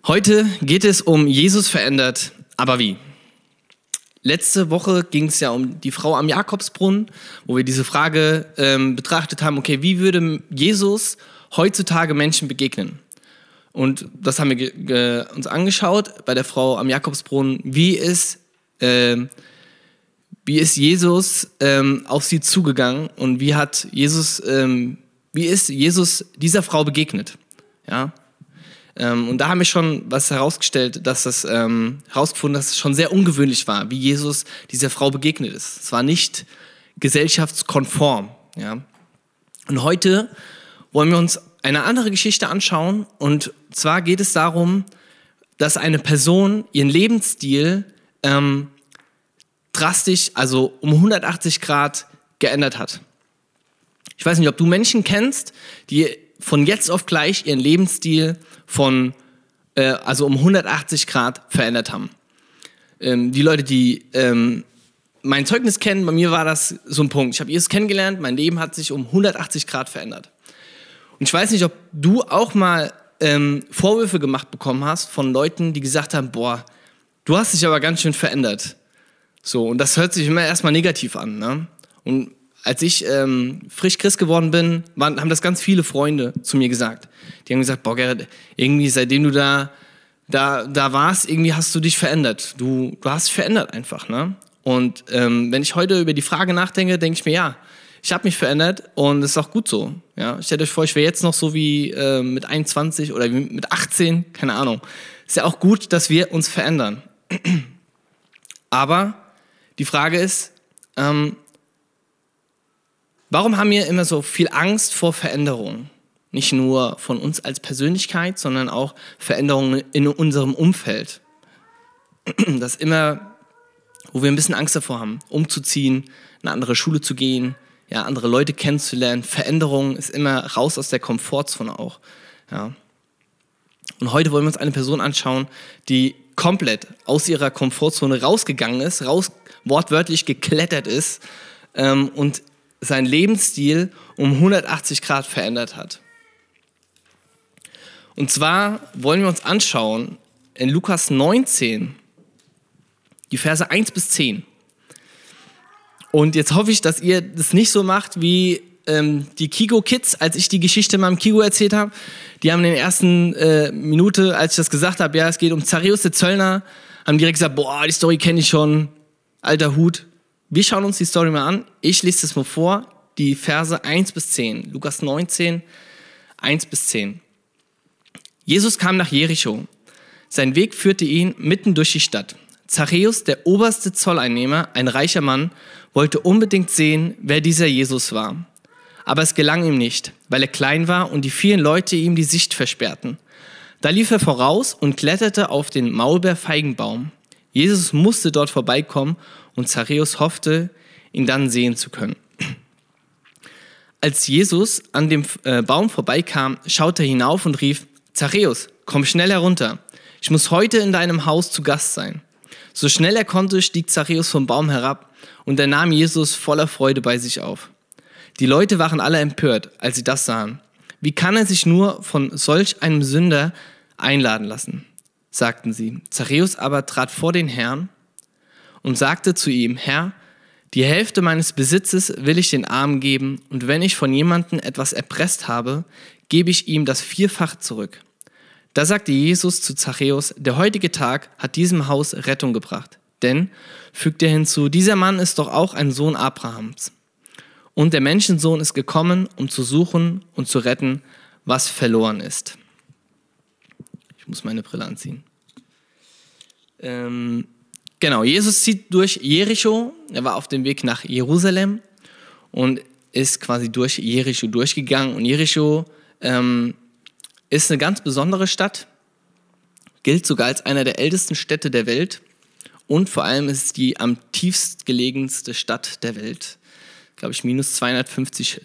Heute geht es um Jesus verändert, aber wie? Letzte Woche ging es ja um die Frau am Jakobsbrunnen, wo wir diese Frage betrachtet haben, okay, wie würde Jesus heutzutage Menschen begegnen? Und das haben wir uns angeschaut bei der Frau am Jakobsbrunnen. Wie ist Jesus auf sie zugegangen und wie ist Jesus dieser Frau begegnet? Ja. Und da haben wir schon was herausgestellt, herausgefunden, dass es schon sehr ungewöhnlich war, wie Jesus dieser Frau begegnet ist. Es war nicht gesellschaftskonform. Ja. Und heute wollen wir uns eine andere Geschichte anschauen. Und zwar geht es darum, dass eine Person ihren Lebensstil drastisch, also um 180 Grad geändert hat. Ich weiß nicht, ob du Menschen kennst, die von jetzt auf gleich ihren Lebensstil um 180 Grad verändert haben. Die Leute, die mein Zeugnis kennen, bei mir war das so ein Punkt. Ich habe Jesus kennengelernt, mein Leben hat sich um 180 Grad verändert. Und ich weiß nicht, ob du auch mal Vorwürfe gemacht bekommen hast von Leuten, die gesagt haben, boah, du hast dich aber ganz schön verändert. So, und das hört sich immer erstmal negativ an. Ne? Und als ich frisch Christ geworden bin, haben das ganz viele Freunde zu mir gesagt. Die haben gesagt, boah Gerrit, irgendwie seitdem du da warst, irgendwie hast du dich verändert. Du hast dich verändert einfach. Ne? Und wenn ich heute über die Frage nachdenke, denke ich mir, ja, ich habe mich verändert und es ist auch gut so. Ja? Stellt euch vor, ich wäre jetzt noch so wie mit 21 oder wie mit 18, keine Ahnung. Ist ja auch gut, dass wir uns verändern. Aber die Frage ist, warum haben wir immer so viel Angst vor Veränderungen? Nicht nur von uns als Persönlichkeit, sondern auch Veränderungen in unserem Umfeld. Das ist immer, wo wir ein bisschen Angst davor haben, umzuziehen, in eine andere Schule zu gehen, ja, andere Leute kennenzulernen. Veränderung ist immer raus aus der Komfortzone auch. Ja. Und heute wollen wir uns eine Person anschauen, die komplett aus ihrer Komfortzone rausgegangen ist, wortwörtlich geklettert ist und seinen Lebensstil um 180 Grad verändert hat. Und zwar wollen wir uns anschauen in Lukas 19, die Verse 1 bis 10. Und jetzt hoffe ich, dass ihr das nicht so macht wie die Kigo-Kids, als ich die Geschichte mal im Kigo erzählt habe. Die haben in der ersten Minute, als ich das gesagt habe, ja, es geht um Zachäus, der Zöllner, haben direkt gesagt, boah, die Story kenne ich schon, alter Hut. Wir schauen uns die Story mal an. Ich lese das mal vor, die Verse 1 bis 10. Lukas 19, 1 bis 10. Jesus kam nach Jericho. Sein Weg führte ihn mitten durch die Stadt. Zachäus, der oberste Zolleinnehmer, ein reicher Mann, wollte unbedingt sehen, wer dieser Jesus war. Aber es gelang ihm nicht, weil er klein war und die vielen Leute ihm die Sicht versperrten. Da lief er voraus und kletterte auf den Maulbeerfeigenbaum. Jesus musste dort vorbeikommen und Zachäus hoffte, ihn dann sehen zu können. Als Jesus an dem Baum vorbeikam, schaute er hinauf und rief, Zachäus, komm schnell herunter. Ich muss heute in deinem Haus zu Gast sein. So schnell er konnte, stieg Zachäus vom Baum herab und er nahm Jesus voller Freude bei sich auf. Die Leute waren alle empört, als sie das sahen. Wie kann er sich nur von solch einem Sünder einladen lassen? Sagten sie. Zachäus aber trat vor den Herrn und sagte zu ihm, Herr, die Hälfte meines Besitzes will ich den Armen geben und wenn ich von jemandem etwas erpresst habe, gebe ich ihm das 4-fach zurück. Da sagte Jesus zu Zachäus, der heutige Tag hat diesem Haus Rettung gebracht. Denn, fügt er hinzu, dieser Mann ist doch auch ein Sohn Abrahams. Und der Menschensohn ist gekommen, um zu suchen und zu retten, was verloren ist. Ich muss meine Brille anziehen. Genau, Jesus zieht durch Jericho. Er war auf dem Weg nach Jerusalem und ist quasi durch Jericho durchgegangen. Und Jericho ist eine ganz besondere Stadt, gilt sogar als einer der ältesten Städte der Welt und vor allem ist es die am tiefst gelegenste Stadt der Welt. Glaube ich, minus 250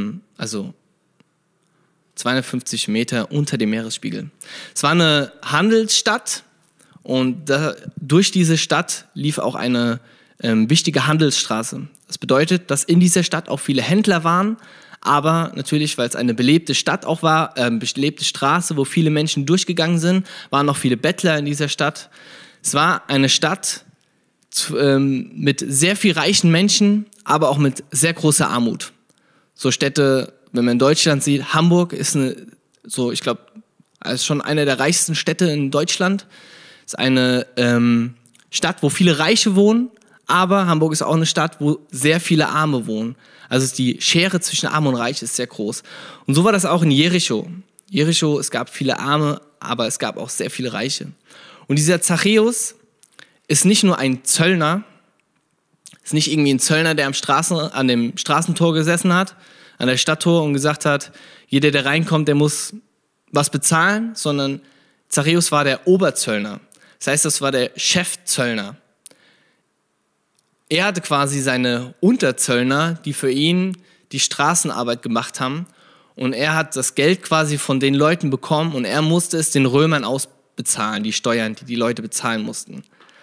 Meter unter dem Meeresspiegel. Es war eine Handelsstadt und durch diese Stadt lief auch eine wichtige Handelsstraße. Das bedeutet, dass in dieser Stadt auch viele Händler waren, aber natürlich, weil es eine belebte Stadt auch war, belebte Straße, wo viele Menschen durchgegangen sind, waren noch viele Bettler in dieser Stadt. Es war eine Stadt mit sehr viel reichen Menschen, aber auch mit sehr großer Armut. So Städte, wenn man in Deutschland sieht, Hamburg ist ich glaube, ist schon eine der reichsten Städte in Deutschland. Ist eine Stadt, wo viele Reiche wohnen, aber Hamburg ist auch eine Stadt, wo sehr viele Arme wohnen. Also die Schere zwischen Arm und Reich ist sehr groß. Und so war das auch in Jericho. Jericho, es gab viele Arme, aber es gab auch sehr viele Reiche. Und dieser Zachäus ist nicht nur ein Zöllner, ist nicht irgendwie ein Zöllner, der an dem Straßentor gesessen hat, an der Stadttor und gesagt hat, jeder, der reinkommt, der muss was bezahlen, sondern Zachäus war der Oberzöllner. Das heißt, das war der Chefzöllner. Er hatte quasi seine Unterzöllner, die für ihn die Straßenarbeit gemacht haben. Und er hat das Geld quasi von den Leuten bekommen und er musste es den Römern ausbezahlen, die Steuern, die die Leute bezahlen mussten.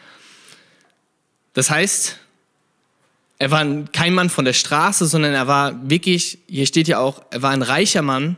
Das heißt, er war kein Mann von der Straße, sondern er war wirklich, hier steht ja auch, er war ein reicher Mann,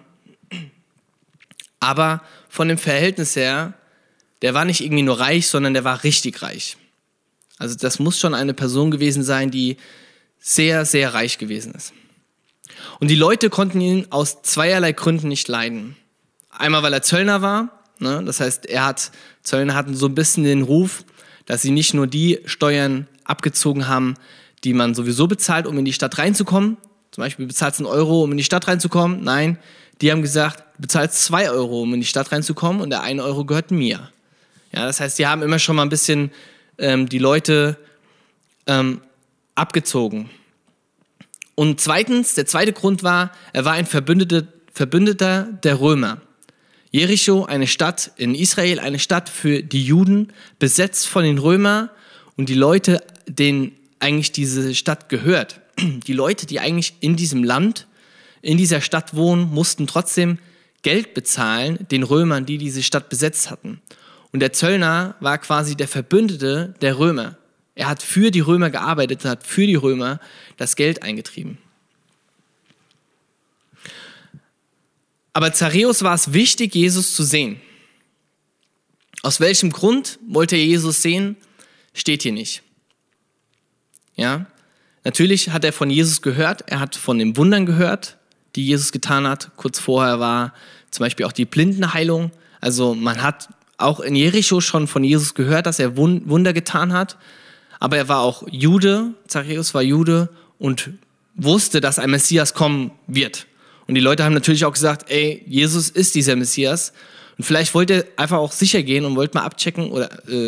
aber von dem Verhältnis her, der war nicht irgendwie nur reich, sondern der war richtig reich. Also das muss schon eine Person gewesen sein, die sehr, sehr reich gewesen ist. Und die Leute konnten ihn aus zweierlei Gründen nicht leiden. Einmal, weil er Zöllner war, ne? Das heißt, Zöllner hatten so ein bisschen den Ruf, dass sie nicht nur die Steuern abgezogen haben, die man sowieso bezahlt, um in die Stadt reinzukommen. Zum Beispiel, du bezahlst 1 Euro, um in die Stadt reinzukommen. Nein, die haben gesagt, du bezahlst 2 Euro, um in die Stadt reinzukommen und der 1 Euro gehört mir. Ja, das heißt, die haben immer schon mal ein bisschen die Leute abgezogen. Und zweitens, der zweite Grund war, er war ein Verbündeter der Römer. Jericho, eine Stadt in Israel, eine Stadt für die Juden, besetzt von den Römern und die Leute, denen eigentlich diese Stadt gehört. Die Leute, die eigentlich in diesem Land, in dieser Stadt wohnen, mussten trotzdem Geld bezahlen den Römern, die diese Stadt besetzt hatten. Und der Zöllner war quasi der Verbündete der Römer. Er hat für die Römer gearbeitet, hat für die Römer das Geld eingetrieben. Aber Zachäus war es wichtig, Jesus zu sehen. Aus welchem Grund wollte er Jesus sehen, steht hier nicht. Ja, natürlich hat er von Jesus gehört, er hat von den Wundern gehört, die Jesus getan hat. Kurz vorher war zum Beispiel auch die Blindenheilung. Also man hat auch in Jericho schon von Jesus gehört, dass er Wunder getan hat. Aber er war auch Jude, Zachäus war Jude und wusste, dass ein Messias kommen wird. Und die Leute haben natürlich auch gesagt, ey, Jesus ist dieser Messias. Und vielleicht wollte er einfach auch sicher gehen und wollte mal abchecken oder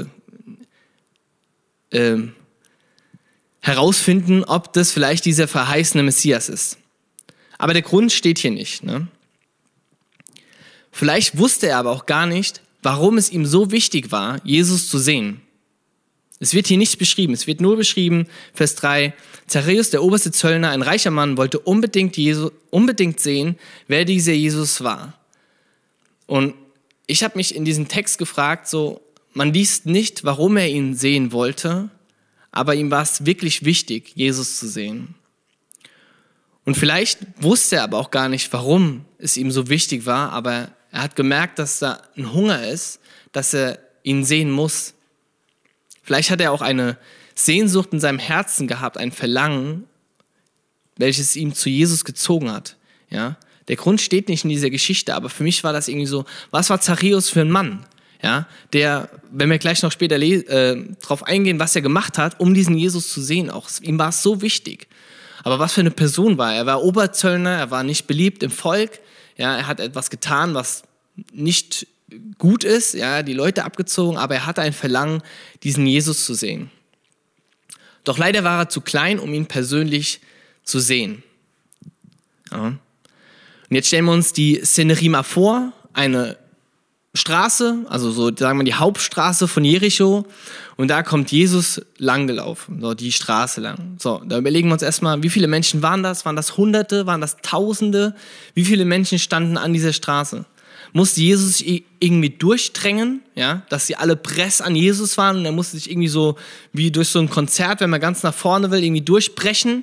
herausfinden, ob das vielleicht dieser verheißene Messias ist. Aber der Grund steht hier nicht. Ne? Vielleicht wusste er aber auch gar nicht, warum es ihm so wichtig war, Jesus zu sehen. Es wird hier nicht beschrieben, es wird nur beschrieben, Vers 3, Zachäus, der oberste Zöllner, ein reicher Mann, wollte unbedingt sehen, wer dieser Jesus war. Und ich habe mich in diesem Text gefragt, so, man liest nicht, warum er ihn sehen wollte, aber ihm war es wirklich wichtig, Jesus zu sehen. Und vielleicht wusste er aber auch gar nicht, warum es ihm so wichtig war, aber er hat gemerkt, dass da ein Hunger ist, dass er ihn sehen muss. Vielleicht hat er auch eine Sehnsucht in seinem Herzen gehabt, ein Verlangen, welches ihn zu Jesus gezogen hat. Ja? Der Grund steht nicht in dieser Geschichte, aber für mich war das irgendwie so, was war Zachäus für ein Mann? Ja? Der, wenn wir gleich noch später drauf eingehen, was er gemacht hat, um diesen Jesus zu sehen, auch ihm war es so wichtig. Aber was für eine Person war er? Er war Oberzöllner, er war nicht beliebt im Volk, ja? Er hat etwas getan, was nicht gut ist, ja, die Leute abgezogen, aber er hatte ein Verlangen, diesen Jesus zu sehen. Doch leider war er zu klein, um ihn persönlich zu sehen. Ja. Und jetzt stellen wir uns die Szenerie mal vor, eine Straße, also so sagen wir die Hauptstraße von Jericho, und da kommt Jesus langgelaufen, so die Straße lang. So, da überlegen wir uns erstmal, wie viele Menschen waren das? Waren das Hunderte? Waren das Tausende? Wie viele Menschen standen an dieser Straße? Musste Jesus sich irgendwie durchdrängen, ja, dass sie alle press an Jesus waren und er musste sich irgendwie so, wie durch so ein Konzert, wenn man ganz nach vorne will, irgendwie durchbrechen?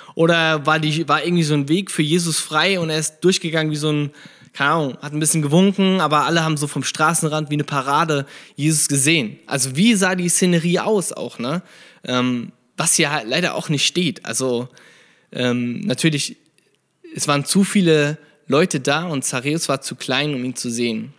Oder war irgendwie so ein Weg für Jesus frei und er ist durchgegangen wie so ein, keine Ahnung, hat ein bisschen gewunken, aber alle haben so vom Straßenrand wie eine Parade Jesus gesehen. Also wie sah die Szenerie aus auch, ne? Was hier halt leider auch nicht steht. Also natürlich, es waren zu viele Leute da und Zachäus war zu klein, um ihn zu sehen.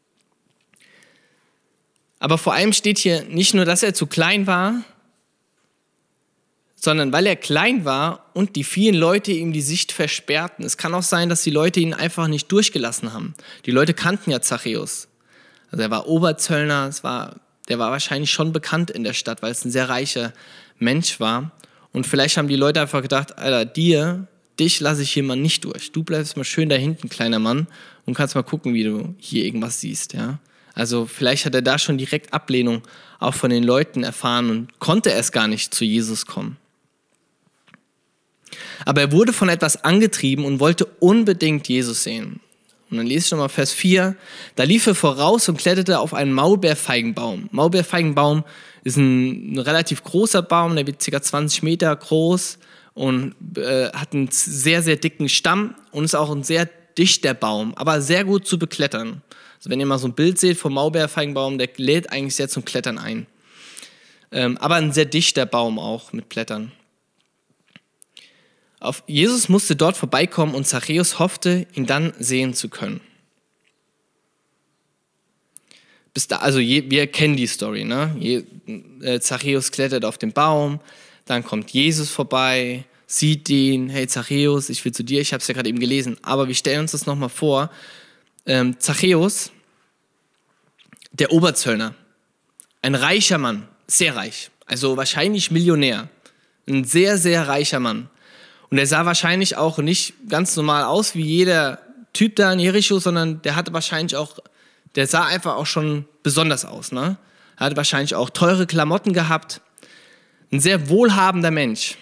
Aber vor allem steht hier nicht nur, dass er zu klein war, sondern weil er klein war und die vielen Leute ihm die Sicht versperrten. Es kann auch sein, dass die Leute ihn einfach nicht durchgelassen haben. Die Leute kannten ja Zachäus. Also er war Oberzöllner, der war wahrscheinlich schon bekannt in der Stadt, weil es ein sehr reicher Mensch war. Und vielleicht haben die Leute einfach gedacht, Alter, dich lasse ich hier mal nicht durch. Du bleibst mal schön da hinten, kleiner Mann, und kannst mal gucken, wie du hier irgendwas siehst, ja. Also vielleicht hat er da schon direkt Ablehnung auch von den Leuten erfahren und konnte erst gar nicht zu Jesus kommen. Aber er wurde von etwas angetrieben und wollte unbedingt Jesus sehen. Und dann lese ich nochmal Vers 4. Da lief er voraus und kletterte auf einen Maulbeerfeigenbaum. Maulbeerfeigenbaum ist ein relativ großer Baum, der wird ca. 20 Meter groß und hat einen sehr, sehr dicken Stamm und ist auch ein sehr dichter Baum, aber sehr gut zu beklettern. Also wenn ihr mal so ein Bild seht vom Maulbeerfeigenbaum, der lädt eigentlich sehr zum Klettern ein. Aber ein sehr dichter Baum auch mit Blättern. Jesus musste dort vorbeikommen und Zachäus hoffte, ihn dann sehen zu können. Wir kennen die Story, ne? Zachäus klettert auf den Baum, dann kommt Jesus vorbei, sieht ihn, hey Zachäus, ich will zu dir, ich habe es ja gerade eben gelesen, aber wir stellen uns das nochmal vor. Zachäus, der Oberzöllner, ein reicher Mann, sehr reich, also wahrscheinlich Millionär, ein sehr, sehr reicher Mann. Und er sah wahrscheinlich auch nicht ganz normal aus wie jeder Typ da in Jericho, sondern der sah einfach auch schon besonders aus, ne? Er hatte wahrscheinlich auch teure Klamotten gehabt. Ein sehr wohlhabender Mensch.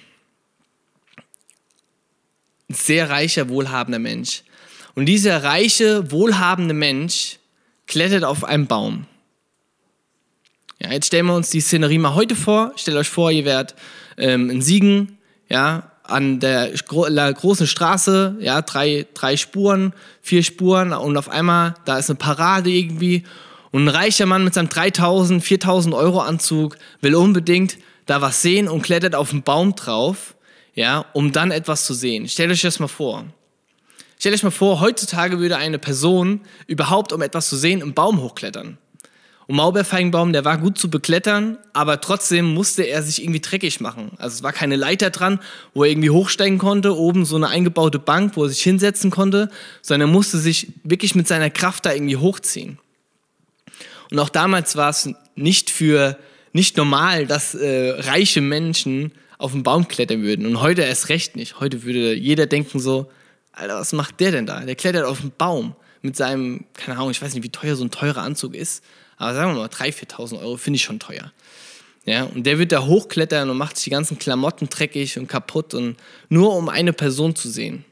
Ein sehr reicher, wohlhabender Mensch. Und dieser reiche, wohlhabende Mensch klettert auf einen Baum. Ja, jetzt stellen wir uns die Szenerie mal heute vor. Stellt euch vor, ihr wärt in Siegen, ja, an der großen Straße, ja, 3 Spuren, 4 Spuren und auf einmal, da ist eine Parade irgendwie und ein reicher Mann mit seinem 3.000, 4.000 Euro Anzug will unbedingt da was sehen und klettert auf den Baum drauf, ja, um dann etwas zu sehen. Stellt euch das mal vor. Stellt euch mal vor, heutzutage würde eine Person überhaupt, um etwas zu sehen, im Baum hochklettern. Und Maulbeerfeigenbaum, der war gut zu beklettern, aber trotzdem musste er sich irgendwie dreckig machen. Also es war keine Leiter dran, wo er irgendwie hochsteigen konnte, oben so eine eingebaute Bank, wo er sich hinsetzen konnte, sondern er musste sich wirklich mit seiner Kraft da irgendwie hochziehen. Und auch damals war es nicht normal, dass reiche Menschen auf den Baum klettern würden. Und heute erst recht nicht. Heute würde jeder denken so, Alter, was macht der denn da? Der klettert auf den Baum mit seinem, keine Ahnung, ich weiß nicht, wie teuer so ein teurer Anzug ist. Aber sagen wir mal, 3.000, 4.000 Euro finde ich schon teuer. Ja, und der wird da hochklettern und macht sich die ganzen Klamotten dreckig und kaputt, und nur um eine Person zu sehen.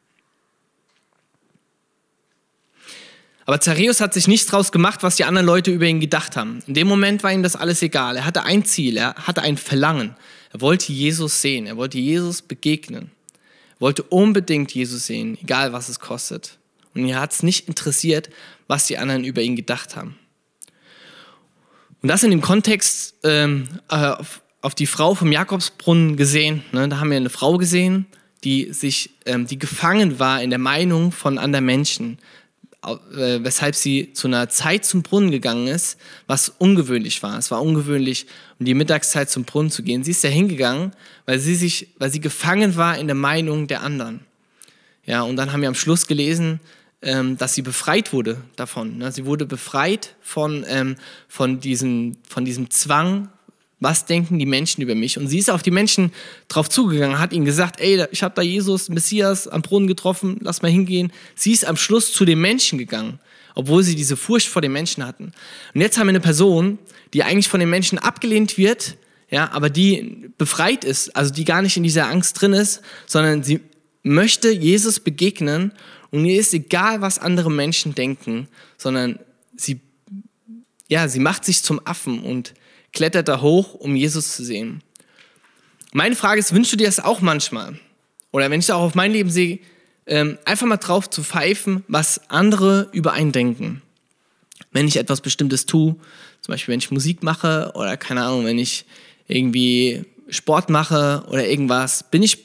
Aber Zachäus hat sich nichts draus gemacht, was die anderen Leute über ihn gedacht haben. In dem Moment war ihm das alles egal. Er hatte ein Ziel, er hatte ein Verlangen. Er wollte Jesus sehen, er wollte Jesus begegnen. Er wollte unbedingt Jesus sehen, egal was es kostet. Und ihn hat es nicht interessiert, was die anderen über ihn gedacht haben. Und das in dem Kontext auf die Frau vom Jakobsbrunnen gesehen. Ne? Da haben wir eine Frau gesehen, die gefangen war in der Meinung von anderen Menschen, weshalb sie zu einer Zeit zum Brunnen gegangen ist, was ungewöhnlich war. Es war ungewöhnlich, um die Mittagszeit zum Brunnen zu gehen. Sie ist da hingegangen, weil sie gefangen war in der Meinung der anderen. Ja, und dann haben wir am Schluss gelesen, dass sie befreit wurde davon. Sie wurde befreit von diesem Zwang, was denken die Menschen über mich. Und sie ist auf die Menschen drauf zugegangen, hat ihnen gesagt, ey, ich habe da Jesus, Messias, am Brunnen getroffen, lass mal hingehen. Sie ist am Schluss zu den Menschen gegangen, obwohl sie diese Furcht vor den Menschen hatten. Und jetzt haben wir eine Person, die eigentlich von den Menschen abgelehnt wird, ja, aber die befreit ist, also die gar nicht in dieser Angst drin ist, sondern sie möchte Jesus begegnen. Und ihr ist egal, was andere Menschen denken, sondern sie macht sich zum Affen und klettert da hoch, um Jesus zu sehen. Meine Frage ist, wünschst du dir das auch manchmal? oder wenn ich auch auf mein Leben sehe, einfach mal drauf zu pfeifen, was andere über einen denken. Wenn ich etwas Bestimmtes tue, zum Beispiel wenn ich Musik mache oder keine Ahnung, wenn ich irgendwie Sport mache oder irgendwas, bin ich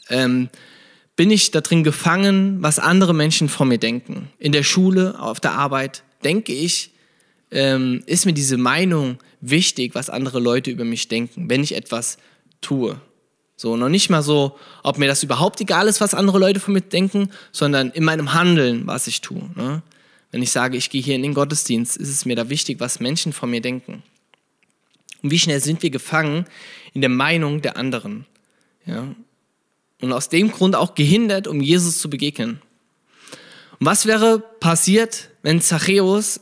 da drin gefangen, was andere Menschen von mir denken. In der Schule, auf der Arbeit, denke ich, ist mir diese Meinung wichtig, was andere Leute über mich denken, wenn ich etwas tue. So, noch nicht mal so, ob mir das überhaupt egal ist, was andere Leute von mir denken, sondern in meinem Handeln, was ich tue. Ne? Wenn ich sage, ich gehe hier in den Gottesdienst, ist es mir da wichtig, was Menschen von mir denken. Und wie schnell sind wir gefangen in der Meinung der anderen. Ja? Und aus dem Grund auch gehindert, um Jesus zu begegnen. Und was wäre passiert, wenn Zachäus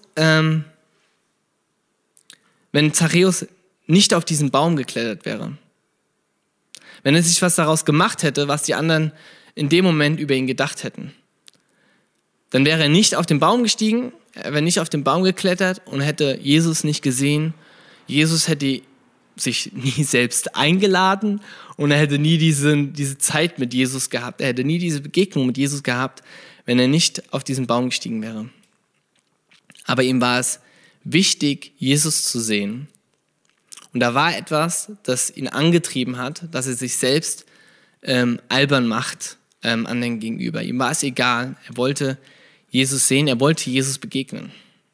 nicht auf diesen Baum geklettert wäre? Wenn er sich was daraus gemacht hätte, was die anderen in dem Moment über ihn gedacht hätten. Dann wäre er nicht auf den Baum gestiegen, er wäre nicht auf den Baum geklettert und hätte Jesus nicht gesehen. Jesus hätte sich nie selbst eingeladen und er hätte nie diese Zeit mit Jesus gehabt. Er hätte nie diese Begegnung mit Jesus gehabt, wenn er nicht auf diesen Baum gestiegen wäre. Aber ihm war es wichtig, Jesus zu sehen. Und da war etwas, das ihn angetrieben hat, dass er sich selbst albern macht anderen gegenüber. Ihm war es egal, er wollte Jesus sehen, er wollte Jesus begegnen.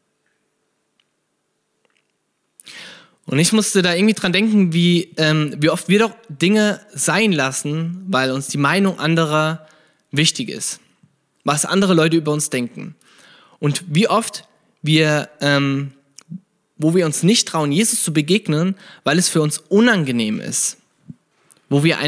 Und ich musste da irgendwie dran denken, wie oft wir doch Dinge sein lassen, weil uns die Meinung anderer wichtig ist. Was andere Leute über uns denken. Und wie oft wo wir uns nicht trauen, Jesus zu begegnen, weil es für uns unangenehm ist. Wo wir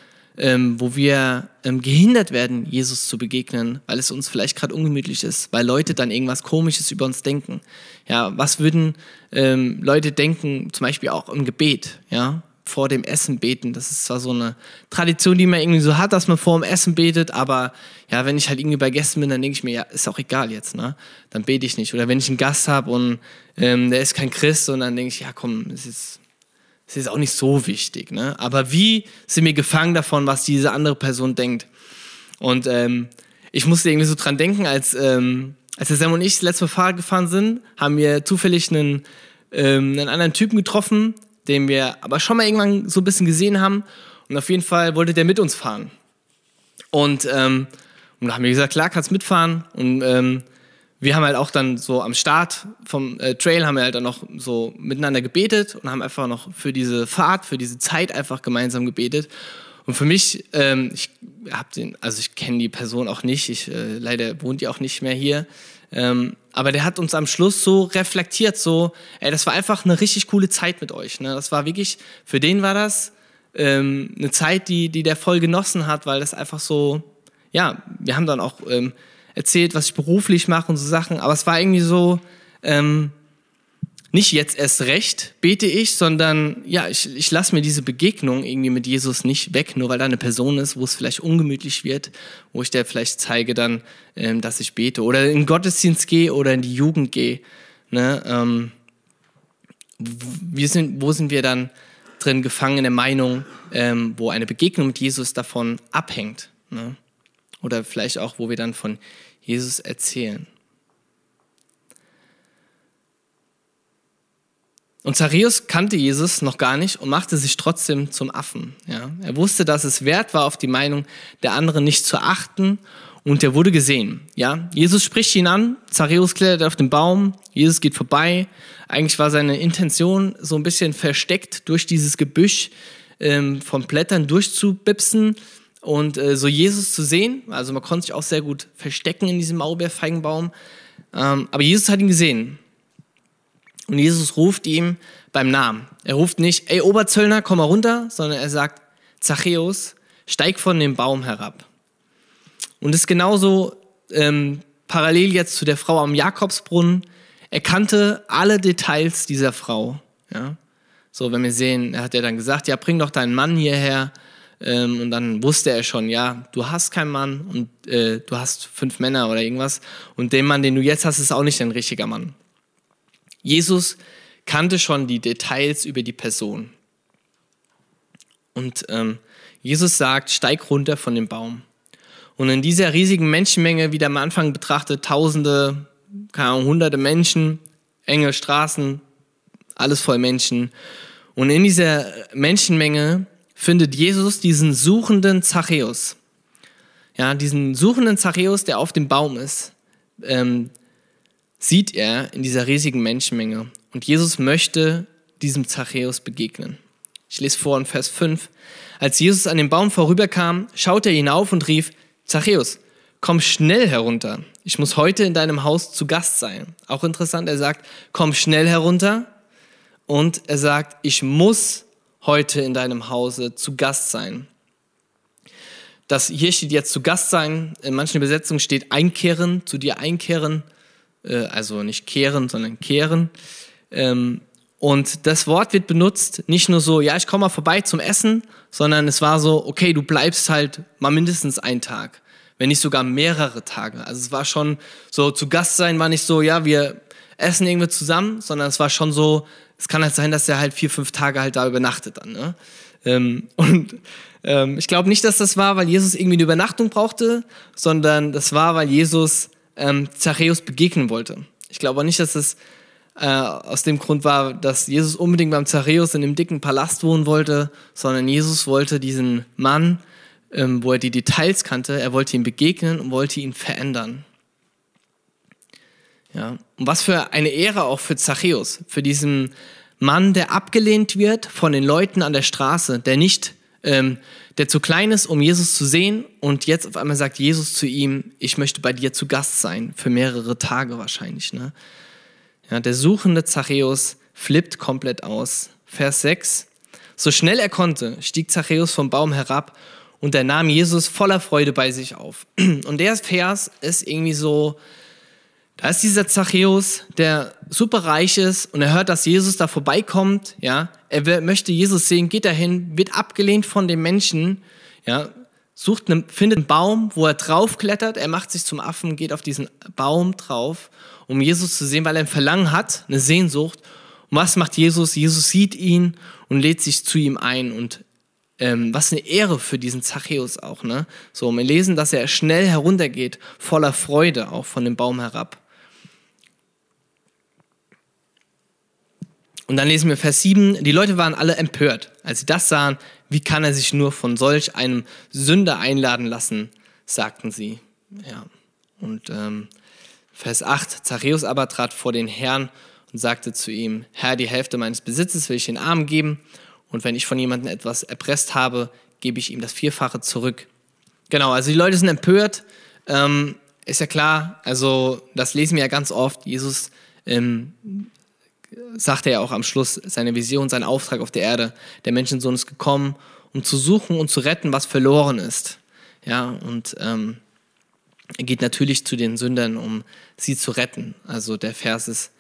gehindert werden, Jesus zu begegnen, weil es uns vielleicht gerade ungemütlich ist, weil Leute dann irgendwas Komisches über uns denken. Ja, was würden Leute denken, zum Beispiel auch im Gebet, ja, vor dem Essen beten. Das ist zwar so eine Tradition, die man irgendwie so hat, dass man vor dem Essen betet, aber ja, wenn ich halt irgendwie bei Gästen bin, dann denke ich mir, ja, ist auch egal jetzt, ne? Dann bete ich nicht. Oder wenn ich einen Gast habe und der ist kein Christ, und dann denke ich, ja komm, es ist auch nicht so wichtig, ne? Aber wie sind wir gefangen davon, was diese andere Person denkt? Und ich musste irgendwie so dran denken, als der Sam und ich das letzte Mal Fahrrad gefahren sind, haben wir zufällig einen anderen Typen getroffen, den wir aber schon mal irgendwann so ein bisschen gesehen haben. Und auf jeden Fall wollte der mit uns fahren. Und da haben wir gesagt, klar, kannst mitfahren. Und wir haben halt auch dann so am Start vom Trail haben wir halt dann noch so miteinander gebetet und haben einfach noch für diese Fahrt, für diese Zeit einfach gemeinsam gebetet. Und für mich, ich kenne die Person auch nicht, leider wohnt die auch nicht mehr hier, aber der hat uns am Schluss so reflektiert, so, das war einfach eine richtig coole Zeit mit euch, ne? Das war wirklich, für den war das eine Zeit, die der voll genossen hat, weil das einfach so, ja, wir haben dann auch erzählt, was ich beruflich mache und so Sachen, aber es war irgendwie so, nicht jetzt erst recht bete ich, sondern ja, ich lasse mir diese Begegnung irgendwie mit Jesus nicht weg, nur weil da eine Person ist, wo es vielleicht ungemütlich wird, wo ich der vielleicht zeige dann, dass ich bete oder in den Gottesdienst gehe oder in die Jugend gehe. Ne? Wo sind wir dann drin gefangen in der Meinung, wo eine Begegnung mit Jesus davon abhängt? Ne? Oder vielleicht auch, wo wir dann von Jesus erzählen. Und Zachäus kannte Jesus noch gar nicht und machte sich trotzdem zum Affen. Ja? Er wusste, dass es wert war, auf die Meinung der anderen nicht zu achten, und er wurde gesehen. Ja? Jesus spricht ihn an, Zachäus klettert auf den Baum, Jesus geht vorbei. Eigentlich war seine Intention so ein bisschen versteckt durch dieses Gebüsch von Blättern durchzubipsen und so Jesus zu sehen. Also man konnte sich auch sehr gut verstecken in diesem Maulbeerfeigenbaum. Aber Jesus hat ihn gesehen. Und Jesus ruft ihm beim Namen. Er ruft nicht, ey Oberzöllner, komm mal runter, sondern er sagt, Zachäus, steig von dem Baum herab. Und das ist genauso parallel jetzt zu der Frau am Jakobsbrunnen. Er kannte alle Details dieser Frau. Ja? So, wenn wir sehen, er hat ja dann gesagt, ja, bring doch deinen Mann hierher. Und dann wusste er schon, ja, du hast keinen Mann und du hast 5 Männer oder irgendwas. Und den Mann, den du jetzt hast, ist auch nicht ein richtiger Mann. Jesus kannte schon die Details über die Person. Und Jesus sagt, steig runter von dem Baum. Und in dieser riesigen Menschenmenge, wie der am Anfang betrachtet, Tausende, keine Ahnung, Hunderte Menschen, enge Straßen, alles voll Menschen. Und in dieser Menschenmenge findet Jesus diesen suchenden Zachäus. Ja, diesen suchenden Zachäus, der auf dem Baum ist, sieht er in dieser riesigen Menschenmenge. Und Jesus möchte diesem Zachäus begegnen. Ich lese vor in Vers 5. Als Jesus an dem Baum vorüberkam, schaute er hinauf und rief, Zachäus, komm schnell herunter. Ich muss heute in deinem Haus zu Gast sein. Auch interessant, er sagt, komm schnell herunter. Und er sagt, ich muss heute in deinem Hause zu Gast sein. Das hier steht jetzt zu Gast sein. In manchen Übersetzungen steht einkehren, zu dir einkehren. Also nicht kehren, sondern kehren. Und das Wort wird benutzt, nicht nur so, ja, ich komme mal vorbei zum Essen, sondern es war so, okay, du bleibst halt mal mindestens einen Tag, wenn nicht sogar mehrere Tage. Also es war schon so, zu Gast sein war nicht so, ja, wir essen irgendwie zusammen, sondern es war schon so, es kann halt sein, dass er halt 4-5 Tage halt da übernachtet dann. Ne? Ich glaube nicht, dass das war, weil Jesus irgendwie eine Übernachtung brauchte, sondern das war, weil Jesus Zachäus begegnen wollte. Ich glaube auch nicht, dass es aus dem Grund war, dass Jesus unbedingt beim Zachäus in dem dicken Palast wohnen wollte, sondern Jesus wollte diesen Mann, wo er die Details kannte, er wollte ihm begegnen und wollte ihn verändern. Ja. Und was für eine Ehre auch für Zachäus, für diesen Mann, der abgelehnt wird von den Leuten an der Straße, der zu klein ist, um Jesus zu sehen, und jetzt auf einmal sagt Jesus zu ihm, ich möchte bei dir zu Gast sein, für mehrere Tage wahrscheinlich, ne? Ja, der suchende Zachäus flippt komplett aus. Vers 6. So schnell er konnte, stieg Zachäus vom Baum herab und er nahm Jesus voller Freude bei sich auf. Und der Vers ist irgendwie so, da ist dieser Zachäus, der super reich ist und er hört, dass Jesus da vorbeikommt. Ja, er möchte Jesus sehen, geht dahin, wird abgelehnt von den Menschen. Ja, findet einen Baum, wo er draufklettert. Er macht sich zum Affen, geht auf diesen Baum drauf, um Jesus zu sehen, weil er ein Verlangen hat, eine Sehnsucht. Und was macht Jesus? Jesus sieht ihn und lädt sich zu ihm ein. Und was eine Ehre für diesen Zachäus auch. Ne? So, wir lesen, dass er schnell heruntergeht, voller Freude auch von dem Baum herab. Und dann lesen wir Vers 7, die Leute waren alle empört, als sie das sahen, wie kann er sich nur von solch einem Sünder einladen lassen, sagten sie. Ja. Und Vers 8, Zachäus aber trat vor den Herrn und sagte zu ihm, Herr, die Hälfte meines Besitzes will ich den Armen geben und wenn ich von jemandem etwas erpresst habe, gebe ich ihm das Vierfache zurück. Genau, also die Leute sind empört, ist ja klar, also das lesen wir ja ganz oft, Jesus sagte er auch am Schluss seine Vision, seinen Auftrag auf der Erde. Der Menschensohn ist gekommen, um zu suchen und zu retten, was verloren ist. Ja, und er geht natürlich zu den Sündern, um sie zu retten. Also der Vers ist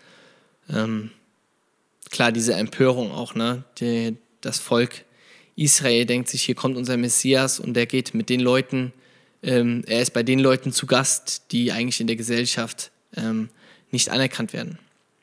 klar, diese Empörung auch, ne? Das Volk Israel denkt sich, hier kommt unser Messias und der geht mit den Leuten, er ist bei den Leuten zu Gast, die eigentlich in der Gesellschaft nicht anerkannt werden.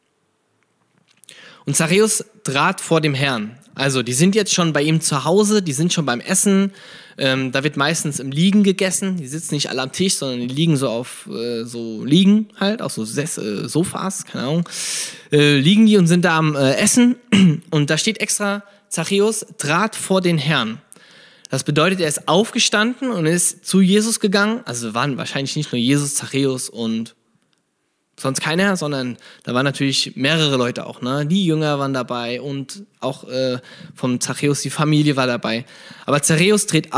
Und Zachäus trat vor dem Herrn. Also die sind jetzt schon bei ihm zu Hause, die sind schon beim Essen. Da wird meistens im Liegen gegessen. Die sitzen nicht alle am Tisch, sondern die liegen so auf so Liegen halt, auf so Sofas, keine Ahnung. Liegen die und sind da am Essen. Und da steht extra, Zachäus trat vor den Herrn. Das bedeutet, er ist aufgestanden und ist zu Jesus gegangen. Also waren wahrscheinlich nicht nur Jesus, Zachäus und sonst keiner, sondern da waren natürlich mehrere Leute auch, ne? Die Jünger waren dabei und auch vom Zachäus die Familie war dabei. Aber Zachäus tritt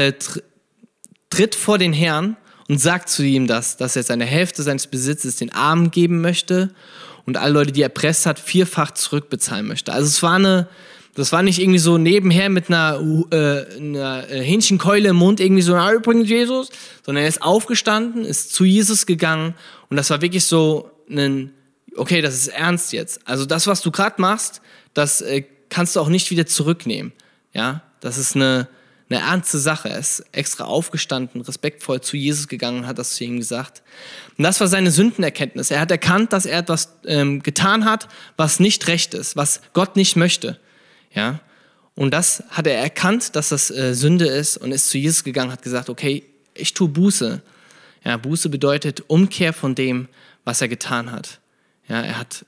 vor den Herrn und sagt zu ihm dass er seine Hälfte seines Besitzes den Armen geben möchte und alle Leute, die er erpresst hat, 4-fach zurückbezahlen möchte. Also das war nicht irgendwie so nebenher mit einer Hähnchenkeule im Mund irgendwie so, übrigens Jesus, sondern er ist aufgestanden, ist zu Jesus gegangen und das war wirklich so okay, das ist ernst jetzt. Also das, was du gerade machst, das kannst du auch nicht wieder zurücknehmen. Ja, das ist eine ernste Sache. Er ist extra aufgestanden, respektvoll zu Jesus gegangen und hat das zu ihm gesagt. Und das war seine Sündenerkenntnis. Er hat erkannt, dass er etwas getan hat, was nicht recht ist, was Gott nicht möchte. Ja, Und das hat er erkannt, dass das Sünde ist und ist zu Jesus gegangen, hat gesagt, okay, ich tue Buße. Ja, Buße bedeutet Umkehr von dem, was er getan hat. Ja, er hat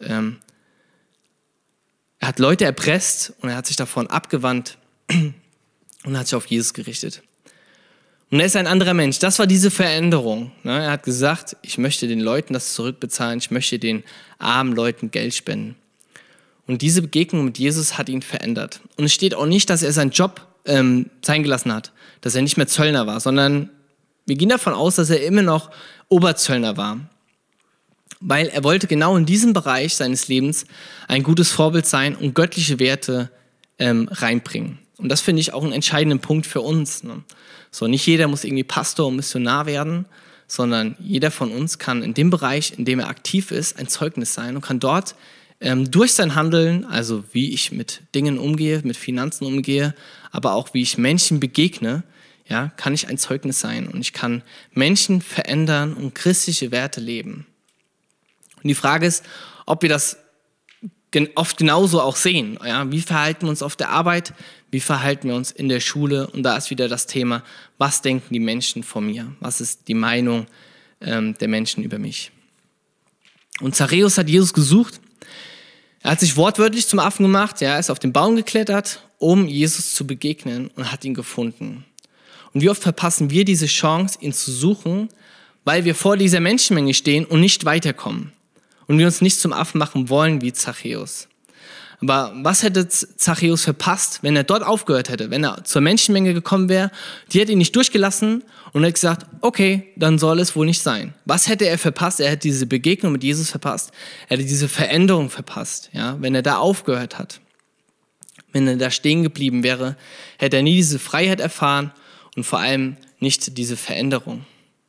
Leute erpresst und er hat sich davon abgewandt und hat sich auf Jesus gerichtet. Und er ist ein anderer Mensch. Das war diese Veränderung. Er hat gesagt, ich möchte den Leuten das zurückbezahlen, ich möchte den armen Leuten Geld spenden. Und diese Begegnung mit Jesus hat ihn verändert. Und es steht auch nicht, dass er seinen Job sein gelassen hat, dass er nicht mehr Zöllner war, sondern wir gehen davon aus, dass er immer noch Oberzöllner war. Weil er wollte genau in diesem Bereich seines Lebens ein gutes Vorbild sein und göttliche Werte reinbringen. Und das finde ich auch einen entscheidenden Punkt für uns. Ne? So, nicht jeder muss irgendwie Pastor und Missionar werden, sondern jeder von uns kann in dem Bereich, in dem er aktiv ist, ein Zeugnis sein und kann dort durch sein Handeln, also wie ich mit Dingen umgehe, mit Finanzen umgehe, aber auch wie ich Menschen begegne, ja, kann ich ein Zeugnis sein und ich kann Menschen verändern und christliche Werte leben. Und die Frage ist, ob wir das oft genauso auch sehen. Ja? Wie verhalten wir uns auf der Arbeit? Wie verhalten wir uns in der Schule? Und da ist wieder das Thema, was denken die Menschen von mir? Was ist die Meinung der Menschen über mich? Und Zachäus hat Jesus gesucht. Er hat sich wortwörtlich zum Affen gemacht. Ja, er ist auf den Baum geklettert, um Jesus zu begegnen und hat ihn gefunden. Und wie oft verpassen wir diese Chance, ihn zu suchen, weil wir vor dieser Menschenmenge stehen und nicht weiterkommen. Und wir uns nicht zum Affen machen wollen wie Zachäus. Aber was hätte Zachäus verpasst, wenn er dort aufgehört hätte? Wenn er zur Menschenmenge gekommen wäre, die hätte ihn nicht durchgelassen und hätte gesagt, okay, dann soll es wohl nicht sein. Was hätte er verpasst? Er hätte diese Begegnung mit Jesus verpasst. Er hätte diese Veränderung verpasst, ja, wenn er da aufgehört hat. Wenn er da stehen geblieben wäre, hätte er nie diese Freiheit erfahren und vor allem nicht diese Veränderung.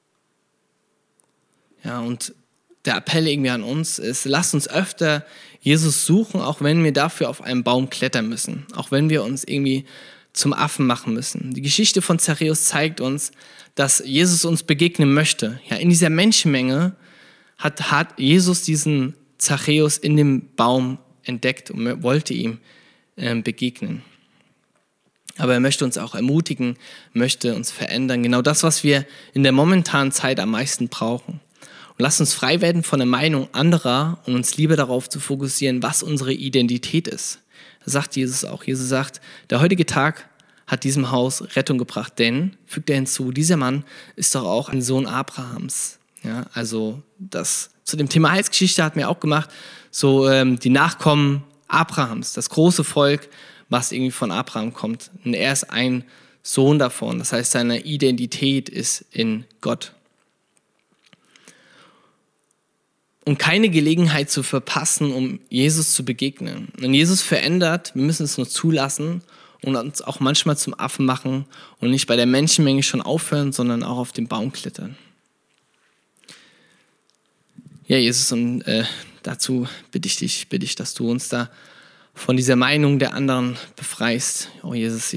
Ja, und der Appell irgendwie an uns ist, lasst uns öfter Jesus suchen, auch wenn wir dafür auf einen Baum klettern müssen. Auch wenn wir uns irgendwie zum Affen machen müssen. Die Geschichte von Zachäus zeigt uns, dass Jesus uns begegnen möchte. Ja, in dieser Menschenmenge hat Jesus diesen Zachäus in dem Baum entdeckt und wollte ihm begegnen. Aber er möchte uns auch ermutigen, möchte uns verändern. Genau das, was wir in der momentanen Zeit am meisten brauchen. Und lasst uns frei werden von der Meinung anderer und uns lieber darauf zu fokussieren, was unsere Identität ist. Das sagt Jesus auch. Jesus sagt, der heutige Tag hat diesem Haus Rettung gebracht, denn, fügt er hinzu, dieser Mann ist doch auch ein Sohn Abrahams. Ja, also das zu dem Thema Heilsgeschichte hat mir auch gemacht, so die Nachkommen Abrahams, das große Volk, was irgendwie von Abraham kommt. Und er ist ein Sohn davon. Das heißt, seine Identität ist in Gott. Und keine Gelegenheit zu verpassen, um Jesus zu begegnen. Und Jesus verändert, wir müssen es nur zulassen und uns auch manchmal zum Affen machen und nicht bei der Menschenmenge schon aufhören, sondern auch auf den Baum klettern. Ja, Jesus, und dazu bitte ich, dass du uns da von dieser Meinung der anderen befreist. Oh Jesus,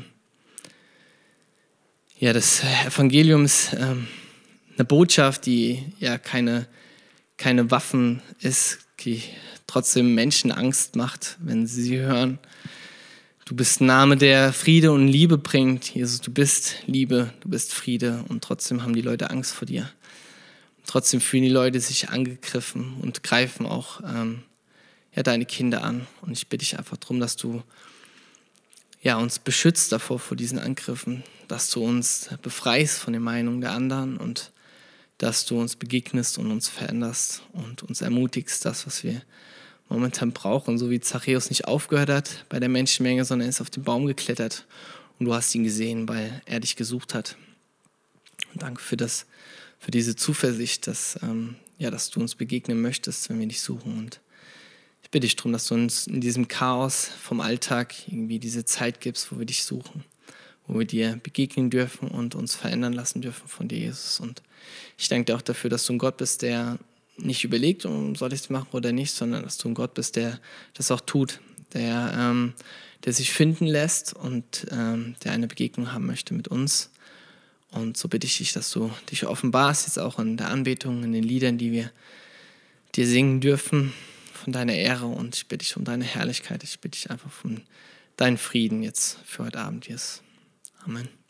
das Evangelium ist eine Botschaft, die ja keine Waffen ist, die trotzdem Menschen Angst macht, wenn sie hören. Du bist ein Name, der Friede und Liebe bringt. Jesus, du bist Liebe, du bist Friede und trotzdem haben die Leute Angst vor dir. Trotzdem fühlen die Leute sich angegriffen und greifen auch deine Kinder an. Und ich bitte dich einfach darum, dass du uns beschützt davor, vor diesen Angriffen, dass du uns befreist von den Meinungen der anderen und dass du uns begegnest und uns veränderst und uns ermutigst, das, was wir momentan brauchen. So wie Zachäus nicht aufgehört hat bei der Menschenmenge, sondern er ist auf den Baum geklettert und du hast ihn gesehen, weil er dich gesucht hat. Und danke für diese Zuversicht, dass du uns begegnen möchtest, wenn wir dich suchen. Und ich bitte dich darum, dass du uns in diesem Chaos vom Alltag irgendwie diese Zeit gibst, wo wir dich suchen, wo wir dir begegnen dürfen und uns verändern lassen dürfen von dir, Jesus. Und ich danke dir auch dafür, dass du ein Gott bist, der nicht überlegt, soll ich es machen oder nicht, sondern dass du ein Gott bist, der das auch tut, der sich finden lässt und der eine Begegnung haben möchte mit uns. Und so bitte ich dich, dass du dich offenbarst, jetzt auch in der Anbetung, in den Liedern, die wir dir singen dürfen, von deiner Ehre. Und ich bitte dich um deine Herrlichkeit. Ich bitte dich einfach um dein Frieden jetzt für heute Abend, Jesus. Amen.